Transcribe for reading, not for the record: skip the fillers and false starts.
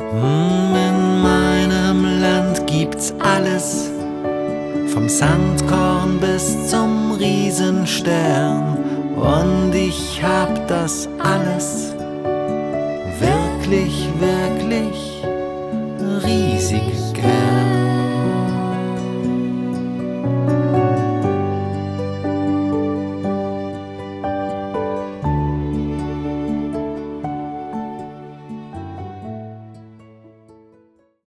In meinem Land gibt's alles, vom Sandkorn bis zum Riesenstern. Und ich hab das alles